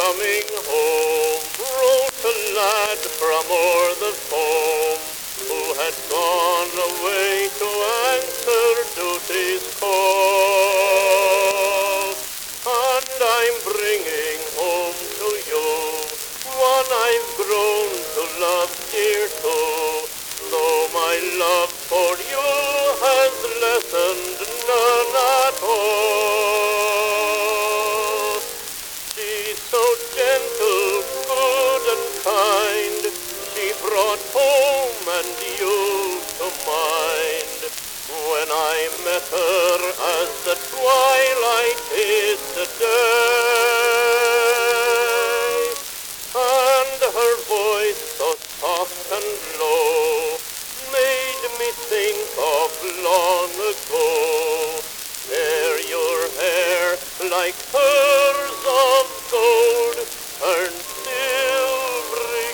coming home, wrote a lad from o'er the foam, who had gone away to answer duty's call. And I'm bringing home to you one I've grown to love dear too, though my love for you has lessened none at all. She's so gentle, good and kind, she brought home and you to mind, when I met her as the twilight hid the day. And her voice so soft and low made me think of long ago, ere your hair like furs of gold turned silvery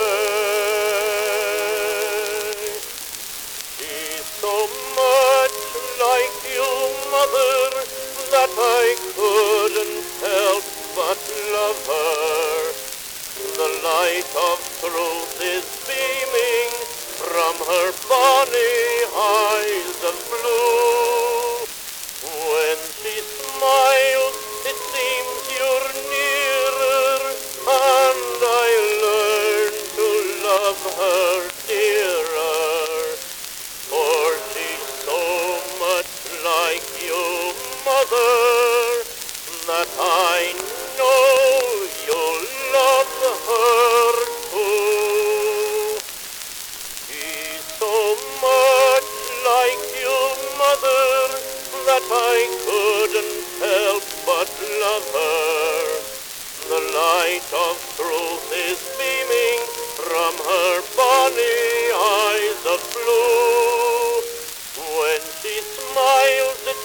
gray. She's so much like you, mother, that I couldn't help but love her. The light of truth is beaming from her bonny eyes of blue. When she smiles, it seems you're nearer, and I learn to love her dearer. For she's so much like you, mother, that I know you'll love her too. She's so much like you, mother, that I couldn't help but love her. The light of truth is beaming from her bonny eyes of blue. When she smiles, it